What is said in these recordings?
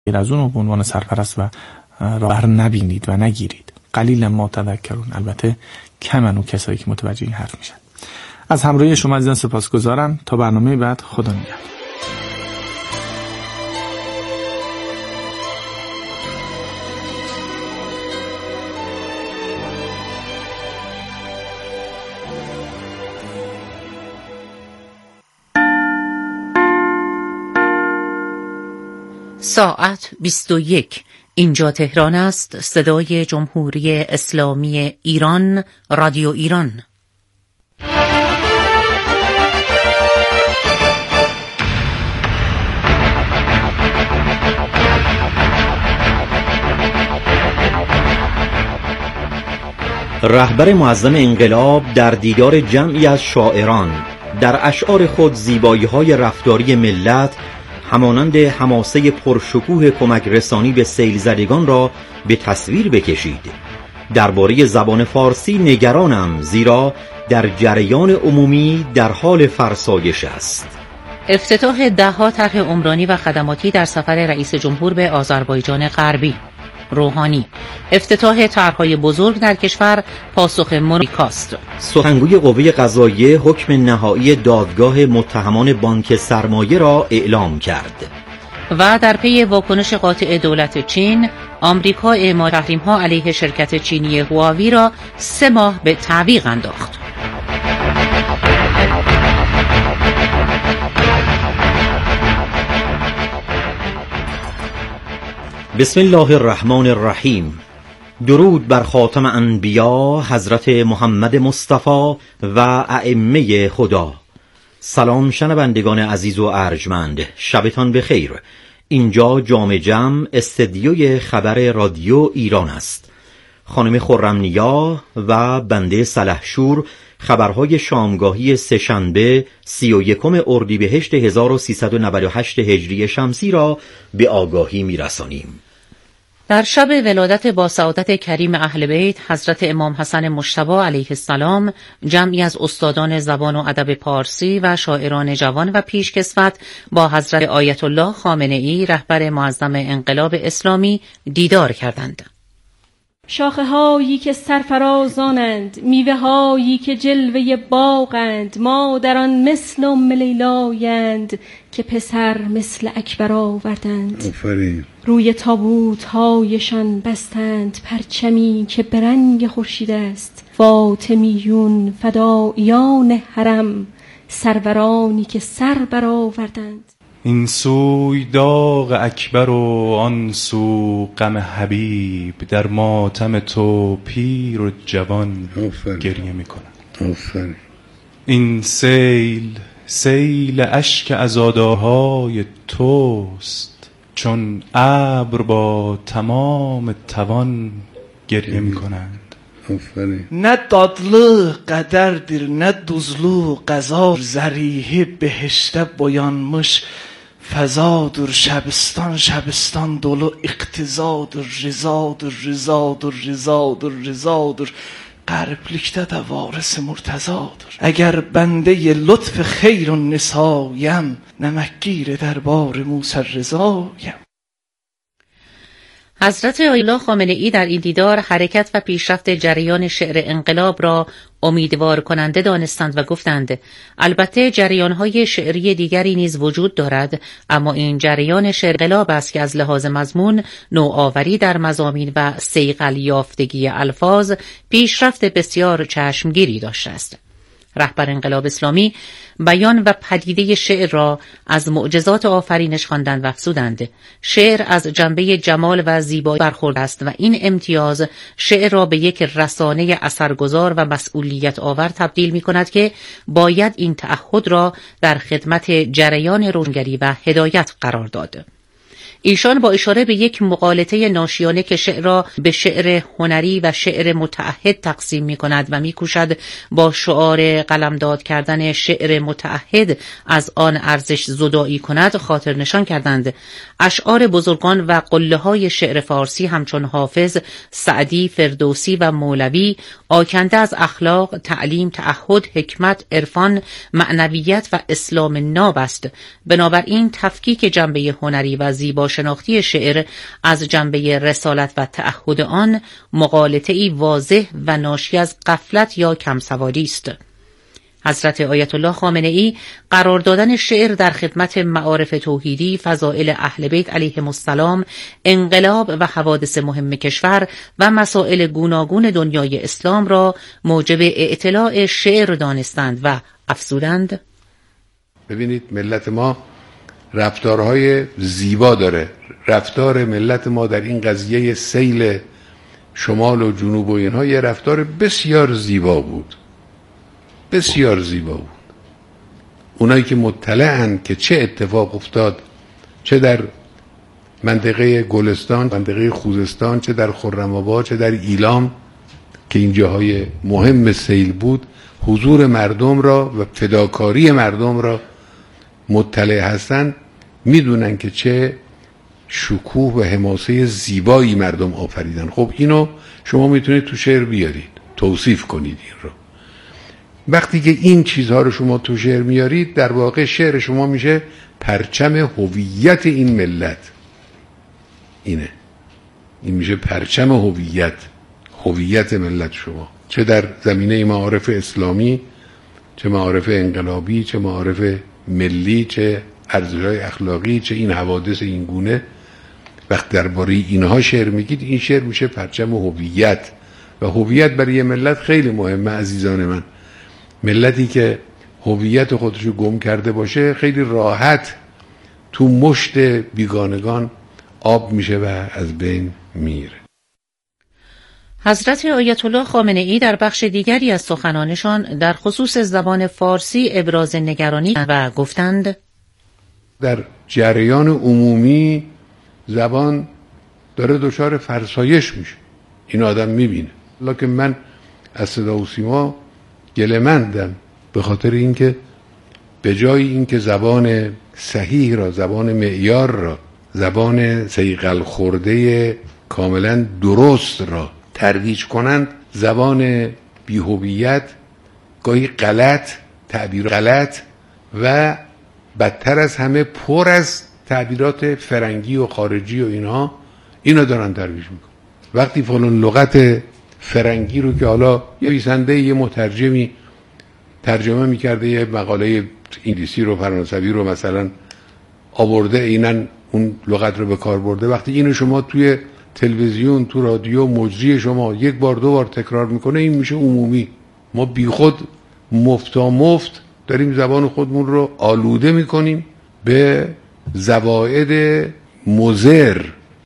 غیر از اون به عنوان سرپرست و راهبر نبینید و نگیرید. قلیلا ما تذکرون. البته کمن اون کسایی که متوجه این حرف میشن. از همراهی شما عزیزان سپاسگزارم. تا برنامه بعد، خدا نگهدار. ساعت 21. اینجا تهران است. صدای جمهوری اسلامی ایران، رادیو ایران. رهبر معظم انقلاب در دیدار جمعی از شاعران در اشعار خود زیبایی‌های رفتاری ملت همانند حماسه پرشکوه کمک رسانی به سیل زدگان را به تصویر بکشید. درباره زبان فارسی نگرانم، زیرا در جریان عمومی در حال فرسایش است. افتتاح 10 طرح عمرانی و خدماتی در سفر رئیس جمهور به آذربایجان غربی. روحانی: افتتاح طرح‌های بزرگ در کشور پاسخ مونیکاست. سخنگوی قوه قضاییه حکم نهایی دادگاه متهمان بانک سرمایه را اعلام کرد. و در پی واکنش قاطع دولت چین، آمریکا اعمال تحریم‌ها علیه شرکت چینی هواوی را 3 ماه به تعویق انداخت. بسم الله الرحمن الرحیم. درود بر خاتم انبیا حضرت محمد مصطفی و ائمه خدا. سلام شنوندگان عزیز و ارجمند، شبتان بخیر. اینجا جام جم استدیوی خبر رادیو ایران است. خانم خرمنیا و بنده سلحشور خبرهای شامگاهی سه‌شنبه 31 اردیبهشت 1398 هجری شمسی را به آگاهی می‌رسانیم. در شب ولادت با سعادت کریم اهل بیت حضرت امام حسن مجتبی علیه السلام، جمعی از استادان زبان و ادب پارسی و شاعران جوان و پیشکسوت با حضرت آیت الله خامنه‌ای رهبر معظم انقلاب اسلامی دیدار کردند. شاخه هایی که سرفرازانند، میوه هایی که جلوه باغند، مادران مثل ام لیلایند که پسر مثل اکبر آوردند. آفرین. روی تابوت هایشان بستند پرچمی که به رنگ خورشید است. فاطمیون فداییان حرم، سرورانی که سر برآوردند. این سوی داغ اکبر و آن سو غم حبیب، در ماتم تو پیر و جوان گریه میکنند. آفرین. این سیل اشک عزادارهای توست، چون ابر با تمام توان گریه میکنند. آفرین. نه دادlı qədərdir, نه duzlu qəza, zərihi behiştə boyanmış fəzadır. Şəbistan şəbistan dolu iqtizadır, rizadır, rizadır, rizadır, rizadır. Qərblikdə də varis murtəzadır. Əgər bəndə lütf xeyrun nisayəm, nəməkkir dərbar Musa rizayəm. حضرت آیت الله خامنه‌ای در این دیدار حرکت و پیشرفت جریان شعر انقلاب را امیدوار کننده دانستند و گفتند البته جریان‌های شعری دیگری نیز وجود دارد، اما این جریان شعر انقلاب است که از لحاظ مضمون، نوآوری در مضامین و صیقل یافتگی الفاظ پیشرفت بسیار چشمگیری داشته است. رهبر انقلاب اسلامی بیان و پدیده شعر را از معجزات آفرینش خواندند و افزودند شعر از جنبه جمال و زیبایی برخورد است و این امتیاز شعر را به یک رسانه اثرگذار و مسئولیت آور تبدیل می کند که باید این تعهد را در خدمت جریان روشنگری و هدایت قرار داد. ایشان با اشاره به یک مقالطه ناشیانه که شعر را به شعر هنری و شعر متعهد تقسیم می کند و می کوشد با شعار قلمداد کردن شعر متعهد از آن ارزش زدایی کند خاطر نشان کردند اشعار بزرگان و قله های شعر فارسی همچون حافظ، سعدی، فردوسی و مولوی آکنده از اخلاق، تعلیم، تعهد، حکمت، عرفان، معنویت و اسلام ناب است. بنابراین تفکیک جنبه هنری و زیبا ناشناختی شعر از جنبه رسالت و تعهد آن مغالطه‌ای واضح و ناشی از غفلت یا کمسواری است. حضرت آیت الله خامنه‌ای قرار دادن شعر در خدمت معارف توحیدی، فضائل اهل بیت علیهم السلام، انقلاب و حوادث مهم کشور و مسائل گوناگون دنیای اسلام را موجب اطلاع شعر دانستند و افزودند: ببینید ملت ما رفتارهای زیبا داره. رفتار ملت ما در این قضیه سیل شمال و جنوب و اینها یه رفتار بسیار زیبا بود، بسیار زیبا بود. اونایی که مطلعن که چه اتفاق افتاد، چه در منطقه گلستان، منطقه خوزستان، چه در خرم‌آباد، چه در ایلام که این جاهای مهم سیل بود، حضور مردم را و فداکاری مردم را مطلع هستن، میدونن که چه شکوه و حماسه زیبایی مردم آفریدن. خب اینو شما میتونید تو شعر بیارید، توصیف کنید این رو. وقتی که این چیزها رو شما تو شعر میارید، در واقع شعر شما میشه پرچم هویت این ملت. این میشه پرچم هویت ملت شما، چه در زمینه معارف اسلامی، چه معارف انقلابی، چه معارف ملی، چه ارزش‌های اخلاقی، چه این حوادث این گونه. وقتی درباره اینها شعر میگید، این شعر میشه پرچم هویت، و هویت برای یه ملت خیلی مهمه عزیزان من. ملتی که هویت خودشو گم کرده باشه خیلی راحت تو مشت بیگانگان آب میشه و از بین میره. حضرت آیت الله خامنه‌ای در بخش دیگری از سخنانشان در خصوص زبان فارسی ابراز نگرانی و گفتند: در جریان عمومی زبان داره دچار فرسایش میشه، این آدم میبینه. لکن من از صدا و سیما گله‌مندم به خاطر اینکه به جای اینکه زبان صحیح را، زبان معیار را، زبان صیقل خورده کاملا درست را ترویج کنند، زبان بی‌هویت، گاهی غلط، تعبیر غلط و بدتر از همه پر از تعبیرات فرنگی و خارجی و اینا دارن ترویج میکنن. وقتی فلان لغت فرنگی رو که حالا یه نویسنده، یه مترجمی ترجمه میکرده، یه مقاله انگلیسی رو، فرانسوی رو مثلا آورده، اینن اون لغت رو به کار برده، وقتی اینو شما توی تلویزیون، تو رادیو، مجری شما یک بار دو بار تکرار میکنه، این میشه عمومی. ما بیخود مفت داریم زبان خودمون رو آلوده میکنیم به زوائد مضر.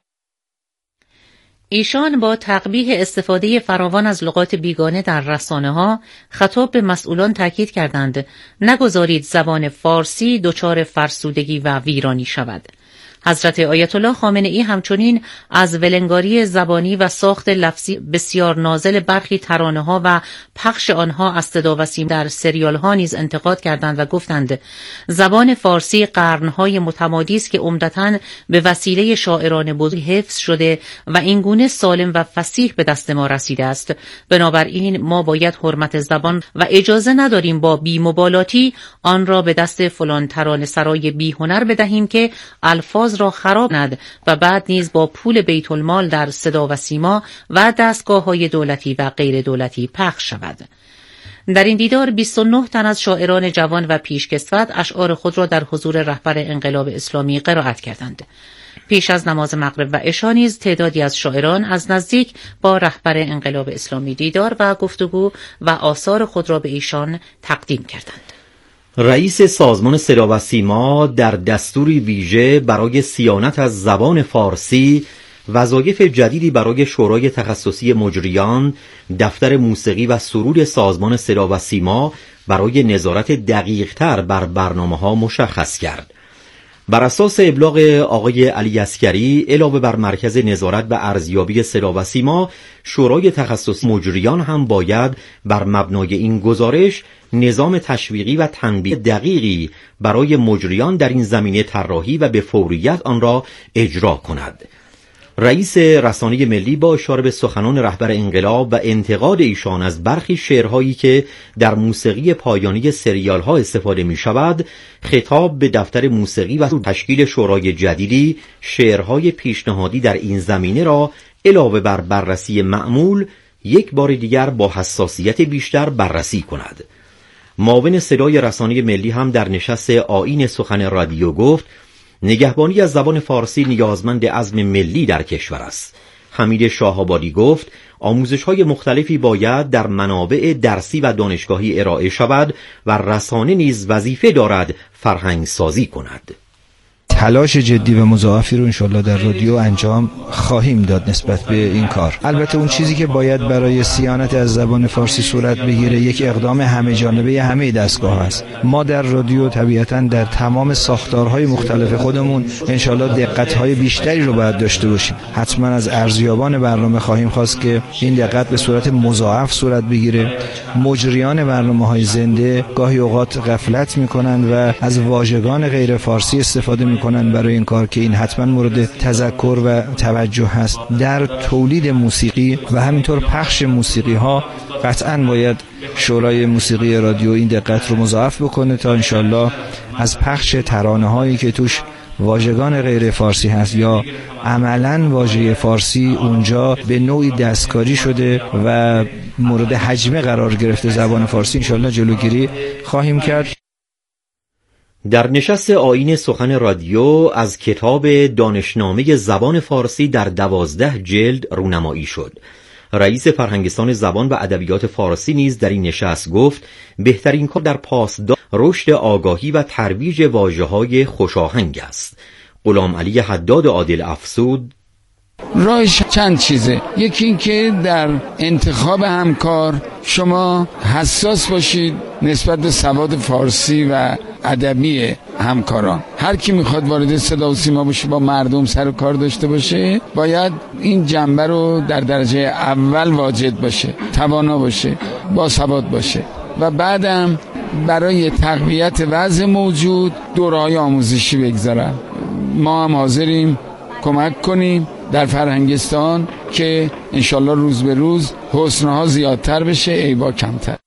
ایشان با تقبیح استفاده فراوان از لغات بیگانه در رسانه‌ها خطاب به مسئولان تاکید کردند: نگذارید زبان فارسی دچار فرسودگی و ویرانی شود. حضرت آیت الله خامنه‌ای همچنین از ولنگاری زبانی و ساخت لفظی بسیار نازل برخی ترانه‌ها و پخش آنها از صدا و سیما در سریال‌ها نیز انتقاد کردند و گفتند: زبان فارسی قرن‌های متمادی است که عمدتاً به وسیله شاعران بزرگ حفظ شده و این گونه سالم و فصیح به دست ما رسیده است. بنابراین ما باید حرمت زبان و اجازه نداریم با بی‌مبالاتی آن را به دست فلان ترانه سرای بی‌هنر بدهیم که الفاظ را خراب کند و بعد نیز با پول بیت المال در صدا و سیما و دستگاه‌های دولتی و غیر دولتی پخش شود. در این دیدار 29 تن از شاعران جوان و پیشکسوت اشعار خود را در حضور رهبر انقلاب اسلامی قرائت کردند. پیش از نماز مغرب و عشا نیز تعدادی از شاعران از نزدیک با رهبر انقلاب اسلامی دیدار و گفتگو و آثار خود را به ایشان تقدیم کردند. رئیس سازمان صدا و سیما در دستوری ویژه برای صیانت از زبان فارسی وظایف جدیدی برای شورای تخصصی مجریان، دفتر موسیقی و سرود سازمان صدا و سیما برای نظارت دقیق‌تر بر برنامه‌ها مشخص کرد. بر اساس ابلاغ آقای علی عسکری، علاوه بر مرکز نظارت و ارزیابی صدا و سیما، شورای تخصصی مجریان هم باید بر مبنای این گزارش نظام تشویقی و تنبیه دقیقی برای مجریان در این زمینه طراحی و به فوریت آن را اجرا کند. رئیس رسانه ملی با اشاره به سخنان رهبر انقلاب و انتقاد ایشان از برخی شعرهایی که در موسیقی پایانی سریال‌ها استفاده می‌شود، خطاب به دفتر موسیقی و تشکیل شورای جدیدی شعرهای پیشنهادی در این زمینه را علاوه بر بررسی معمول یک بار دیگر با حساسیت بیشتر بررسی کند. معاون صدای رسانه ملی هم در نشست آیین سخن رادیو گفت نگهبانی از زبان فارسی نیازمند عزم ملی در کشور است. حمید شاه‌آبادی گفت آموزش‌های مختلفی باید در منابع درسی و دانشگاهی ارائه شود و رسانه نیز وظیفه دارد فرهنگ سازی کند. تلاش جدی و مضاعفی رو انشالله در رادیو انجام خواهیم داد نسبت به این کار. البته اون چیزی که باید برای صیانت از زبان فارسی صورت بگیره یک اقدام همه جانبه همه دستگاه است. ما در رادیو طبیعتاً در تمام ساختارهای مختلف خودمون انشالله دقت‌های بیشتری رو باید داشته باشیم. حتما از ارزیابان برنامه خواهیم خواست که این دقت به صورت مضاعف صورت بگیره. مجریان برنامه‌های زنده گاهی اوقات غفلت می‌کنند و از واژگان غیر فارسی استفاده می‌کنند برای این کار که این حتما مورد تذکر و توجه هست. در تولید موسیقی و همینطور پخش موسیقی ها قطعا باید شورای موسیقی رادیو این دقت رو مضاعف بکنه تا انشالله از پخش ترانه هایی که توش واژگان غیر فارسی هست یا عملاً واژه فارسی اونجا به نوعی دستکاری شده و مورد حجمه قرار گرفته زبان فارسی، انشالله جلوگیری خواهیم کرد. در نشست آیین سخن رادیو از کتاب دانشنامه زبان فارسی در 12 جلد رونمایی شد. رئیس فرهنگستان زبان و ادبیات فارسی نیز در این نشست گفت بهترین کار در پاسداشت رشد آگاهی و ترویج واژه‌های خوشاهنگ است. غلام علی حداد عادل افسود راهش چند چیزه. یکی این که در انتخاب همکار شما حساس باشید نسبت به سواد فارسی و ادبی همکاران. هر کی میخواد وارد صدا و سیما بشه، با مردم سر و کار داشته باشه، باید این جنبه رو در درجه اول واجد باشه، توانا باشه، با سواد باشه و بعدم برای تقویت وضع موجود دوره‌های آموزشی بگذارن. ما هم حاضریم کمک کنیم در فرهنگستان که انشالله روز به روز حسنها زیادتر بشه، عیبا کمتر.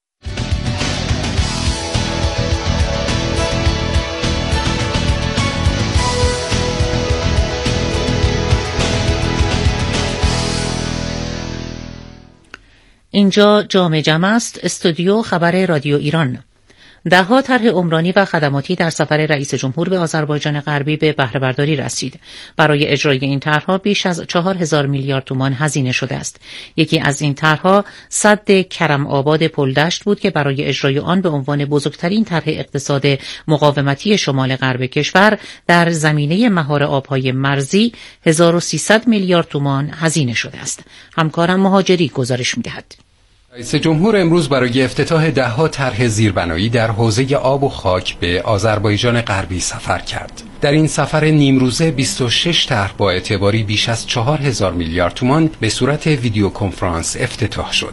اینجا جام جمع است، استودیو خبر رادیو ایران. ده‌ها طرح عمرانی و خدماتی در سفر رئیس جمهور به آذربایجان غربی به بهره برداری رسید. برای اجرای این طرح‌ها بیش از 4000 میلیارد تومان هزینه شده است. یکی از این طرح‌ها سد کرم آباد پلدشت بود که برای اجرای آن به عنوان بزرگترین طرح اقتصاد مقاومتی شمال غرب کشور در زمینه مهار آب‌های مرزی 1300 میلیارد تومان هزینه شده است. همکارم مهاجری گزارش می‌دهد. رئیس جمهور امروز برای افتتاح ده‌ها طرح زیربنایی در حوزه آب و خاک به آذربایجان غربی سفر کرد. در این سفر نیمروزه 26 طرح با اعتباری بیش از 4000 میلیارد تومان به صورت ویدیو کنفرانس افتتاح شد.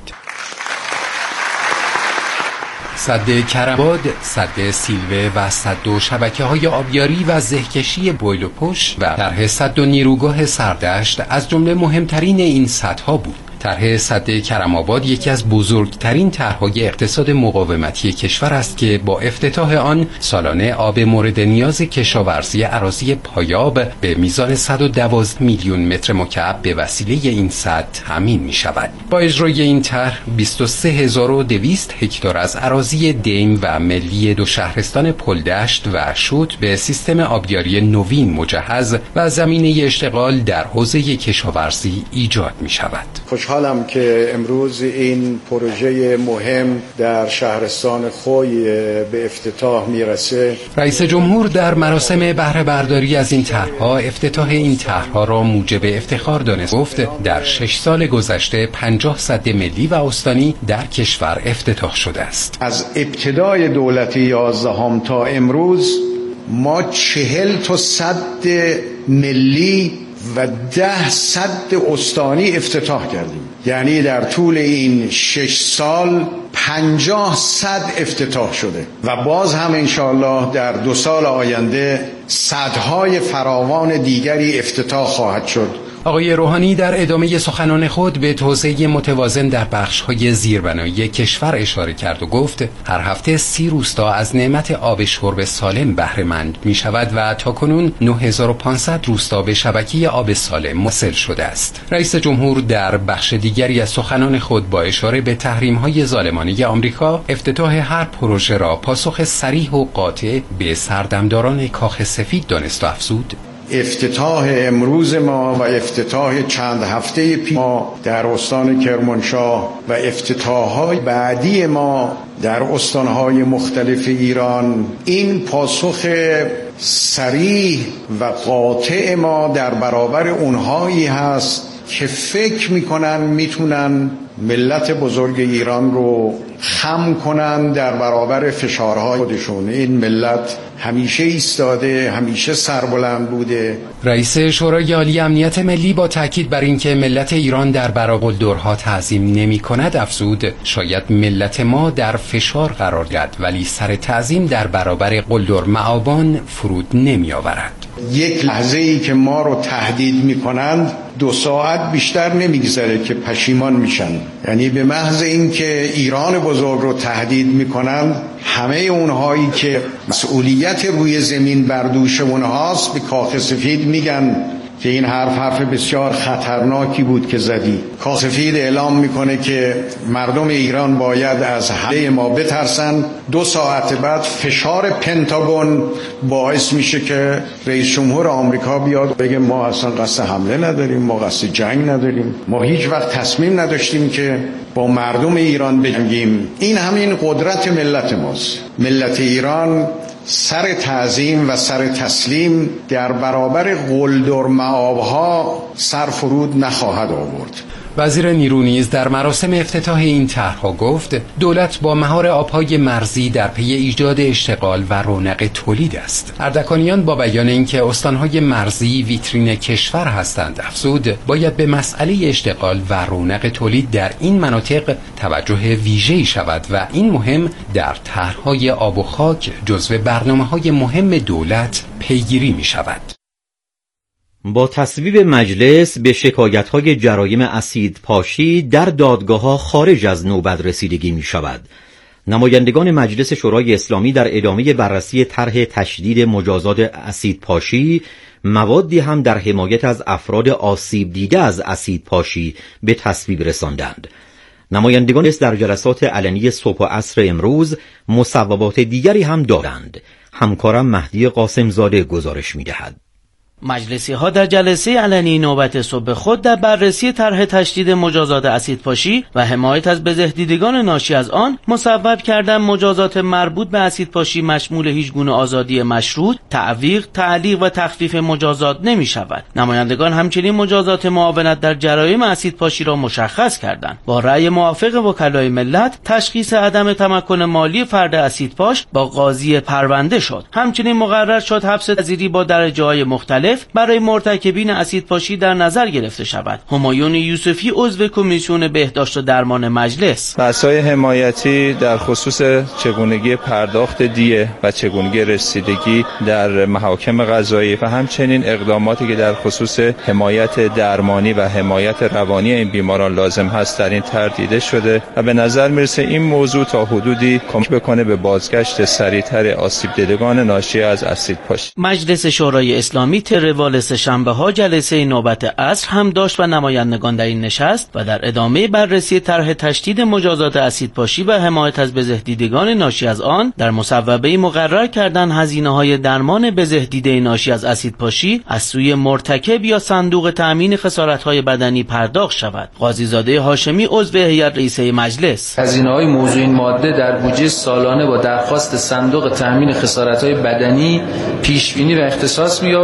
سد کرم‌آباد، سد سیلوه و سد و شبکه‌های آبیاری و زهکشی بویل و پش و طرح سد و نیروگاه سردشت از جمله مهمترین این سدها بود. طرح سد کرم‌آباد یکی از بزرگترین طرح‌های اقتصاد مقاومتی کشور است که با افتتاح آن سالانه آب مورد نیاز کشاورزی اراضی پایاب به میزان 112 میلیون متر مکعب به وسیله این سد تامین می‌شود. با اجرای این طرح 23200 هکتار از اراضی دیم و ملی دو شهرستان پلدشت و شوت به سیستم آبیاری نوین مجهز و زمینه اشتغال در حوزه کشاورزی ایجاد می‌شود. خوشحالم که امروز این پروژه مهم در شهرستان خوی به افتتاح میرسه. رئیس جمهور در مراسم بهره برداری از این طرح‌ها افتتاح این طرح‌ها را موجب افتخار دانست. گفت در 6 سال گذشته 50 سد ملی و استانی در کشور افتتاح شده است. از ابتدای دولت 11 تا امروز ما 40 تا سد ملی و 10 سد استانی افتتاح کردیم. یعنی در طول این 6 سال 50-100 افتتاح شده و باز هم انشاءالله در 2 سال آینده صدهای فراوان دیگری افتتاح خواهد شد. آقای روحانی در ادامه سخنان خود به توسعه متوازن در بخش‌های زیربنایی کشور اشاره کرد و گفت هر هفته 30 روستا از نعمت آب شرب سالم بهره مند می‌شود و تاکنون 9500 روستا به شبکه آب سالم متصل شده است. رئیس جمهور در بخش دیگری از سخنان خود با اشاره به تحریم‌های ظالمانه آمریکا افتتاح هر پروژه را پاسخ صریح و قاطع به سردمداران کاخ سفید دانست و افزود افتتاح امروز ما و افتتاح چند هفته پیش ما در استان کرمانشاه و افتتاح‌های بعدی ما در استان‌های مختلف ایران این پاسخ صریح و قاطع ما در برابر اونهایی هست که فکر میکنن میتونن ملت بزرگ ایران رو خم کنن در برابر فشارهای خودشون. این ملت همیشه ایستاده، همیشه سربلند بوده. رئیس شورای عالی امنیت ملی با تاکید بر اینکه ملت ایران در برابر قلدرها تعظیم نمی کند افزود شاید ملت ما در فشار قرار گیرد ولی سر تعظیم در برابر قلدر مآبان فرود نمی آورد. یک لحظه ای که ما رو تهدید می کنند 2 ساعت بیشتر نمیگذره که پشیمان میشن. یعنی به محض اینکه ایران بزرگ رو تهدید میکنن همه اونهایی که مسئولیت روی زمین بر دوش اونهاست به کاخ سفید میگن که این حرف بسیار خطرناکی بود که زدی. کاخ سفید اعلام میکنه که مردم ایران باید از حمله ما بترسن. 2 ساعت بعد فشار پنتاگون باعث میشه که رئیس جمهور آمریکا بیاد بگه ما اصلا قصد حمله نداریم، ما قصد جنگ نداریم، ما هیچ وقت تصمیم نداشتیم که با مردم ایران بجنگیم. این همین قدرت ملت ماست. ملت ایران سر تعظیم و سر تسلیم در برابر قلدر مآبها سر فرود نخواهد آورد. وزیر نیرو نیز در مراسم افتتاح این طرح‌ها گفت دولت با مهار آب‌های مرزی در پی ایجاد اشتغال و رونق تولید است. اردکانیان با بیان اینکه استان‌های مرزی ویترین کشور هستند افزود باید به مسئله اشتغال و رونق تولید در این مناطق توجه ویژه‌ای شود و این مهم در طرح‌های آب و خاک جزو برنامه‌های مهم دولت پیگیری می‌شود. با تصویب مجلس به شکایت‌های جرایم اسیدپاشی در دادگاه‌ها خارج از نوبت رسیدگی می‌شود. نمایندگان مجلس شورای اسلامی در ادامه بررسی طرح تشدید مجازات اسیدپاشی موادی هم در حمایت از افراد آسیب دیده از اسیدپاشی به تصویب رساندند. نمایندگان در جلسات علنی صبح و عصر امروز مصوبات دیگری هم دارند. همکارم مهدی قاسمزاده گزارش می‌دهد. مجلسی ها در جلسه علنی نوبت صبح خود در بررسی طرح تشدید مجازات اسیدپاشی و حمایت از بزهدیدگان ناشی از آن مصوب کردن مجازات مربوط به اسیدپاشی مشمول هیچ گونه آزادی مشروط، تعویق، تعلیق و تخفیف مجازات نمی شود. نمایندگان همچنین مجازات معاونت در جرایم اسیدپاشی را مشخص کردند. با رأی موافق وکلای ملت تشخیص عدم تمکن مالی فرد اسیدپاش با قاضی پرونده شد. همچنین مقرر شد حبس تعزیری با درجه‌های مختلف برای مرتکبین اسیدپاشی در نظر گرفته شود. همایون یوسفی عضو کمیسیون بهداشت و درمان مجلس: بحث‌های حمایتی در خصوص چگونگی پرداخت دیه و چگونگی رسیدگی در محاکم قضایی و همچنین اقداماتی که در خصوص حمایت درمانی و حمایت روانی این بیماران لازم هست در این طرح دیده شده و به نظر میرسه این موضوع تا حدودی کمک بکنه به بازگشت سریعتر آسیب دیدگان ناشی از اسیدپاشی. مجلس شورای اسلامی روال سه‌شنبه ها جلسه نوبت عصر هم داشت و نمایندگان در این نشست و در ادامه بررسی طرح تشدید مجازات اسیدپاشی و حمایت از بزهدیدگان ناشی از آن در مصوبه مقرر کردن هزینه‌های درمان بزهدیده ناشی از اسیدپاشی از سوی مرتکب یا صندوق تأمین خسارت‌های بدنی پرداخت شود. قاضیزاده هاشمی عضو هیئت رئیسه مجلس: هزینه‌های موضوع این ماده در بودجه سالانه با درخواست صندوق تأمین خسارت‌های بدنی پیش‌بینی و اختصاص می‌یابد.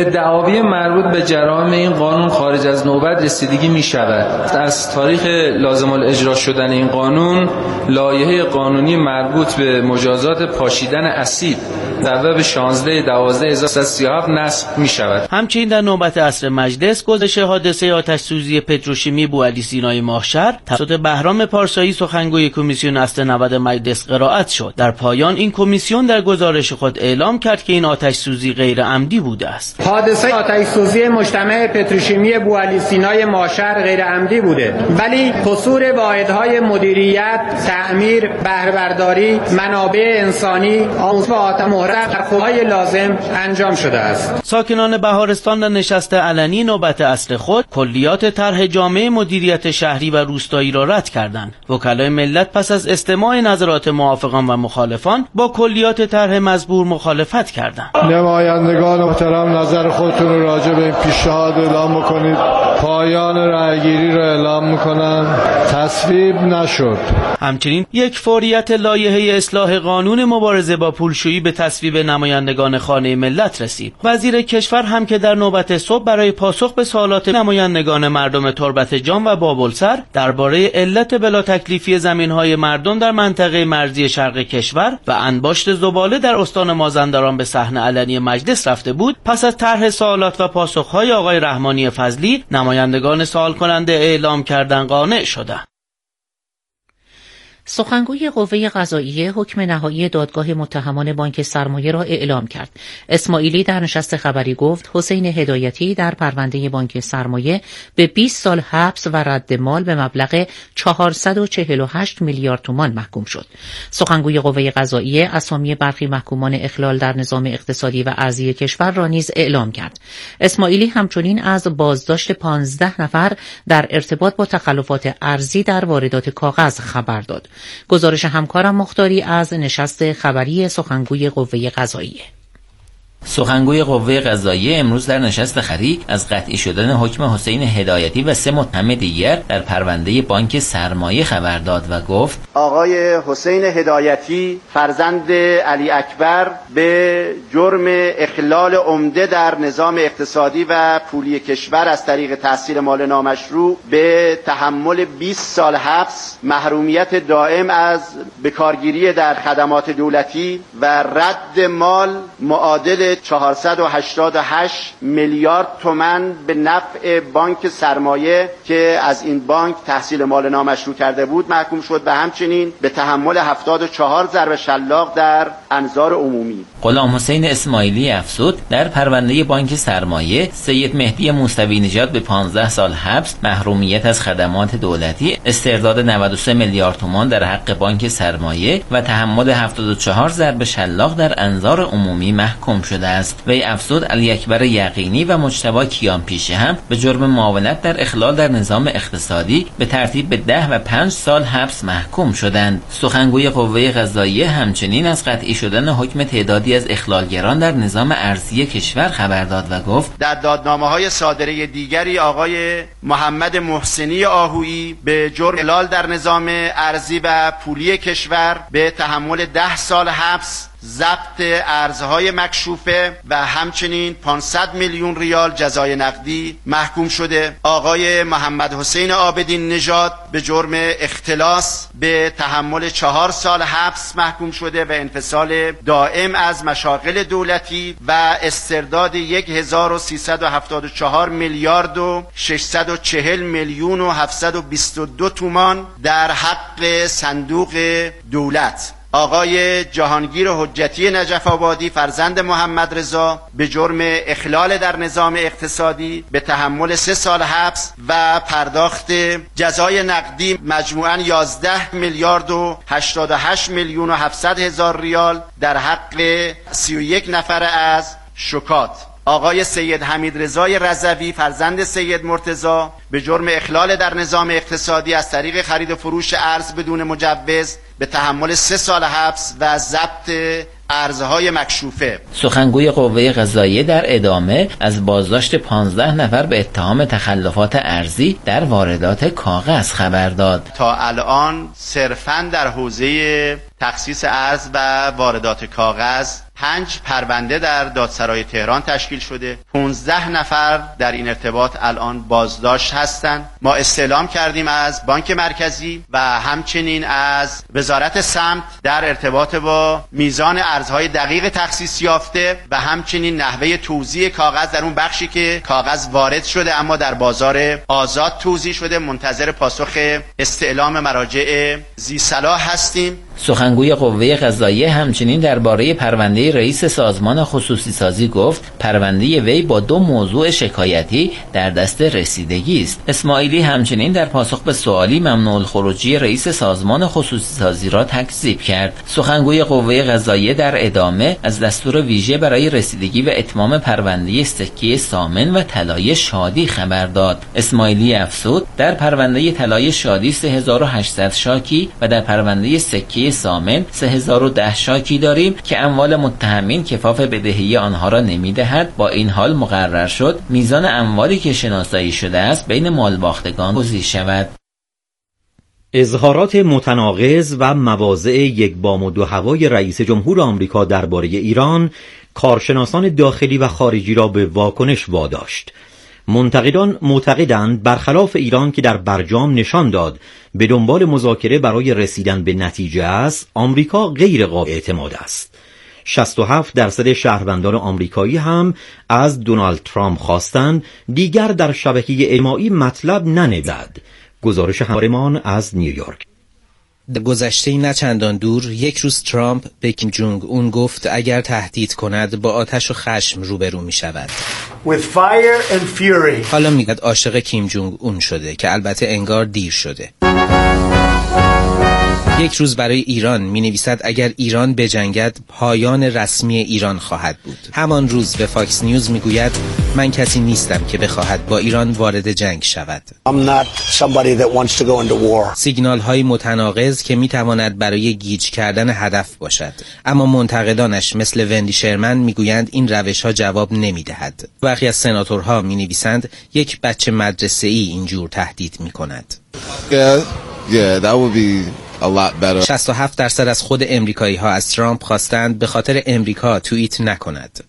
به دعاوی مربوط به جرائم این قانون خارج از نوبت رسیدگی می شود. از تاریخ لازم الاجرا شدن این قانون، لایحه قانونی مربوط به مجازات پاشیدن اسید در باب 16/12/1337 نصب می شود. همچنین در نوبت عصر مجلس گزارش حادثه آتش سوزی پتروشیمی بوعلی سینای ماهشهر توسط بهرام پارسایی سخنگوی کمیسیون اصل 90 مجلس قرائت شد. در پایان این کمیسیون در گزارش خود اعلام کرد که این آتش سوزی غیر عمدی بوده است. حادثه آتش سوزی مجتمع پتروشیمی بوعلی سینای ماهشهر غیر عمدی بوده، ولی قصور واحدهای مدیریت، تعمیر، بهره برداری، منابع انسانی، آموزش و آتش در خوبهای لازم انجام شده است. ساکنان بهارستان در نشست علنی نوبت عصر خود کلیات طرح جامعه مدیریت شهری و روستایی را رد کردند. وکلای ملت پس از استماع نظرات موافقان و مخالفان با کلیات طرح مزبور مخالفت کردند. نمایندگان محترم نظر خودتون رو راجع به این پیشنهاد اعلام بکنید. پایان رأیگیری را اعلام میکنم. تصویب نشد. همچنین یک فوریت لایحه اصلاح قانون مبارزه با پولشویی به تصویب نمایندگان خانه ملت رسید. وزیر کشور هم که در نوبت صبح برای پاسخ به سوالات نمایندگان مردم تربت جان و بابلسر درباره علت بلا تکلیفی زمین‌های مردم در منطقه مرزی شرق کشور و انباشت زباله در استان مازندران به صحن علنی مجلس رفته بود، پس از طرح سوالات و پاسخ‌های آقای رحمانی فضلی، نمایندگان سوال کننده اعلام کردن قانع شدند. سخنگوی قوه قضاییه حکم نهایی دادگاه متهمان بانک سرمایه را اعلام کرد. اسماعیلی در نشست خبری گفت حسین هدایتی در پرونده بانک سرمایه به 20 سال حبس و رد مال به مبلغ 448 میلیارد تومان محکوم شد. سخنگوی قوه قضاییه اسامی برخی محکومان اخلال در نظام اقتصادی و ارضی کشور را نیز اعلام کرد. اسماعیلی همچنین از بازداشت 15 نفر در ارتباط با تخلفات ارضی در واردات کاغذ خبر داد. گزارش همکارم مختاری از نشست خبری سخنگوی قوه قضاییه. سخنگوی قوه قضاییه امروز در نشست خبری از قطعی شدن حکم حسین هدایتی و 3 متهم دیگر در پرونده بانک سرمایه خبر داد و گفت آقای حسین هدایتی فرزند علی اکبر به جرم اخلال عمده در نظام اقتصادی و پولی کشور از طریق تحصیل مال نامشروع به تحمل 20 سال حبس، محرومیت دائم از بکارگیری در خدمات دولتی و رد مال معادل 488 میلیارد تومان به نفع بانک سرمایه که از این بانک تحصیل مال نامشروع کرده بود محکوم شد و همچنین به تحمل 74 ضرب شلاق در انظار عمومی. غلام حسین اسماعیلی افزود در پرونده بانک سرمایه سید مهدی موسوی نژاد به 15 سال حبس، محرومیت از خدمات دولتی، استرداد 93 میلیارد تومان در حق بانک سرمایه و تحمل 74 ضرب شلاق در انظار عمومی محکوم شده است. وی افزود علی اکبر یقینی و مجتبی کیانپیشه هم به جرم معاونت در اخلال در نظام اقتصادی به ترتیب به 10 و 5 سال حبس محکوم شدند. سخنگوی قوه قضاییه همچنین از قطعی شدن حکم تعدادی از اخلالگران در نظام ارضی کشور خبر داد و گفت در دادنامه‌های صادره دیگری آقای محمد محسنی آهویی به جرم اخلال در نظام ارضی و پولی کشور به تحمل 10 سال حبس، ضبط ارزهای مکشوفه و همچنین 500 میلیون ریال جزای نقدی محکوم شده. آقای محمد حسین عابدین نژاد به جرم اختلاس به تحمل 4 سال حبس محکوم شده و انفصال دائم از مشاغل دولتی و استرداد 1374 میلیارد و 640 میلیون و 722 تومان در حق صندوق دولت. آقای جهانگیر حجتی نجف آبادی فرزند محمد رضا به جرم اخلال در نظام اقتصادی به تحمل 3 سال حبس و پرداخت جزای نقدی مجموعاً 11 میلیارد و 88 میلیون و 700 هزار ریال در حق 31 نفر از شکات. آقای سید حمید رضای رضوی فرزند سید مرتضی به جرم اخلال در نظام اقتصادی از طریق خرید و فروش ارز بدون مجوز به تحمل 3 سال حبس و ضبط ارزهای مکشوفه. سخنگوی قوه قضاییه در ادامه از بازداشت 15 نفر به اتهام تخلفات ارضی در واردات کاغذ خبر داد. تا الان صرفاً در حوزه تخصیص ارز و واردات کاغذ 5 پرونده در دادسرای تهران تشکیل شده. 15 نفر در این ارتباط الان بازداشت هستند. ما استعلام کردیم از بانک مرکزی و همچنین از وزارت سمت در ارتباط با میزان ارزهای دقیق تخصیص یافته و همچنین نحوه توزیع کاغذ در اون بخشی که کاغذ وارد شده اما در بازار آزاد توزیع شده. منتظر پاسخ استعلام مراجع ذی صلاح هستیم. سخنگوی قوه قضاییه همچنین درباره پرونده رئیس سازمان خصوصی سازی گفت پرونده وی با 2 موضوع شکایتی در دست رسیدگی است. اسماعیلی همچنین در پاسخ به سوالی ممنوع الخروجی رئیس سازمان خصوصی سازی را تکذیب کرد. سخنگوی قوه قضاییه در ادامه از دستور ویژه برای رسیدگی و اتمام پرونده سکه سامن و طلای شادی خبر داد. اسماعیلی افزود در پرونده طلای شادی 3800 شاکی و در پرونده سکه سامن 3010 شاکی داریم که اموال متهمین کفاف بدهی آنها را نمی‌دهد. با این حال مقرر شد میزان اموالی که شناسایی شده است بین مالباختگان توزیع شود. اظهارات متناقض و مواضع یک بام و دو هوای رئیس جمهور آمریکا درباره ایران کارشناسان داخلی و خارجی را به واکنش واداشت. منتقدان معتقدند برخلاف ایران که در برجام نشان داد به دنبال مذاکره برای رسیدن به نتیجه است، آمریکا غیر قابل اعتماد است. 67% شهروندان آمریکایی هم از دونالد ترامپ خواستند دیگر در شبکه اجتماعی مطلب ننویسد. گزارش همکارمان از نیویورک. در گذشته نه چندان دور یک روز ترامپ به کیم جونگ اون گفت اگر تهدید کند با آتش و خشم روبرو می شود. حالا میگد عاشق کیم جونگ اون شده که البته انگار دیر شده. یک روز برای ایران می نویسد اگر ایران بجنگد پایان رسمی ایران خواهد بود. همان روز به فاکس نیوز می گوید من کسی نیستم که بخواهد با ایران وارد جنگ شود. سیگنال های متناقض که می تواند برای گیج کردن هدف باشد، اما منتقدانش مثل وندی شرمن می گویند این روش ها جواب نمی دهد. برخی از سناتورها می نویسند یک بچه مدرسه ای اینجور تهدید می کند. 67% از خود امریکایی ها از ترامپ خواستند به خاطر امریکا توییت نکند.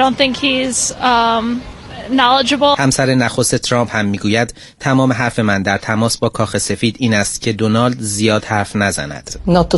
همسر نخست ترامپ هم میگوید تمام حرف من در تماس با کاخ سفید این است که دونالد زیاد حرف نزند.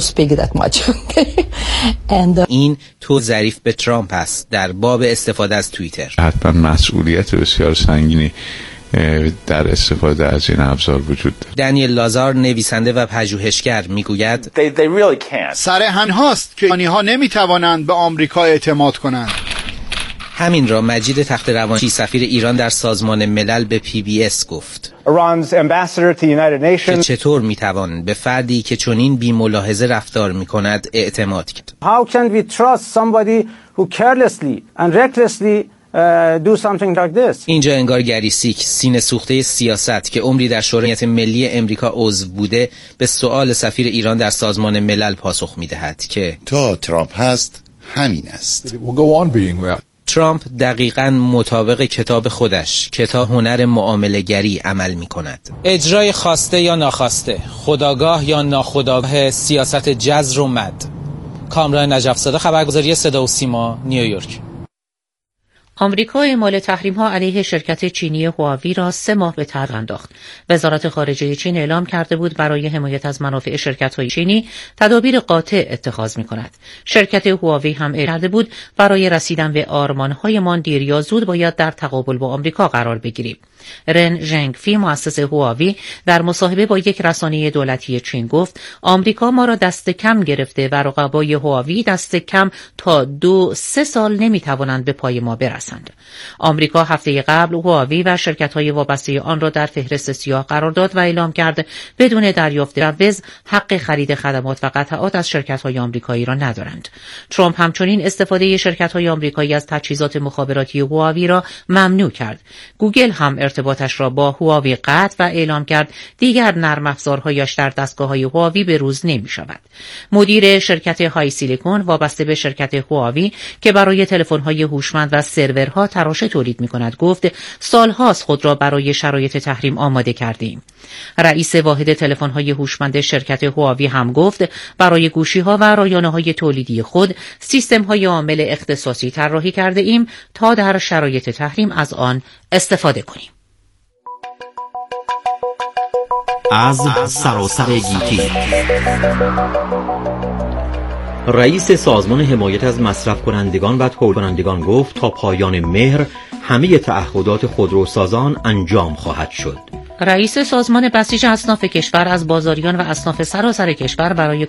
این تو ظریف به ترامپ است در باب استفاده از توییتر. حتما مسئولیت بسیار سنگینی در استفاده از این ابزار وجود دارد. دانیل لازار نویسنده و پژوهشگر میگوید سر همین هاست که ایرانی‌ها نمیتوانند به آمریکا اعتماد کنند. همین را مجید تخت روانی سفیر ایران در سازمان ملل به PBS گفت که چطور میتوان به فردی که چنین بی ملاحظه رفتار میکند اعتماد کرد. How can we trust somebody who carelessly and recklessly do something like this. اینجا انگار گری سیک، سینه سوخته سیاست که عمری در شورای امنیت ملی امریکا عضو بوده، به سؤال سفیر ایران در سازمان ملل پاسخ میدهد که تا ترامپ هست همین است. ترامپ دقیقاً مطابق کتاب خودش، کتاب هنر معامله‌گری عمل می‌کند. اجرای خواسته یا ناخواسته، خودآگاه یا ناخودآگاه سیاست جذر و مد. کامران نجف‌زاده، خبرگزاری صدا و سیما، نیویورک. آمریکا اعمال تحریم‌ها علیه شرکت چینی هواوی را 3 ماه به تأخیر انداخت. وزارت خارجه چین اعلام کرده بود برای حمایت از منافع شرکت‌های چینی تدابیر قاطع اتخاذ می‌کند. شرکت هواوی هم اعلام کرده بود برای رسیدن به آرمان‌هایمان دیر یا زود باید در تقابل با آمریکا قرار بگیریم. رن ژنگفی مؤسس هواوی در مصاحبه با یک رسانه دولتی چین گفت آمریکا ما را دست کم گرفته و رقبای هواوی دست کم تا 2-3 سال نمی‌توانند به پای ما برسند. آمریکا هفته قبل هواوی و شرکت‌های وابسته آن را در فهرست سیاه قرار داد و اعلام کرد بدون دریافت مجوز حق خرید خدمات و قطعات از شرکت‌های آمریکایی را ندارند. ترامپ همچنین استفاده شرکت‌های آمریکایی از تجهیزات مخابراتی هواوی را ممنوع کرد. گوگل هم ارتباطش را با هواوی قطع و اعلام کرد دیگر نرم افزارهایش در دستگاه‌های هواوی به روز نمی‌شود. مدیر شرکت های سیلیکون وابسته به شرکت هواوی که برای تلفن‌های هوشمند و سرورها تراشه تولید می‌کند گفت سال‌هاست خود را برای شرایط تحریم آماده کردیم. رئیس واحد تلفن‌های هوشمند شرکت هواوی هم گفت برای گوشی‌ها و رایانه‌های تولیدی خود سیستم‌های عامل اختصاصی طراحی کرده ایم تا در شرایط تحریم از آن استفاده کنیم. از سراسر گیتی رئیس سازمان حمایت از مصرف کنندگان و تولید کنندگان گفت تا پایان مهر همه تعهدات خودروسازان انجام خواهد شد. رئیس سازمان بسیج اصناف کشور از بازاریان و اصناف سراسر کشور برای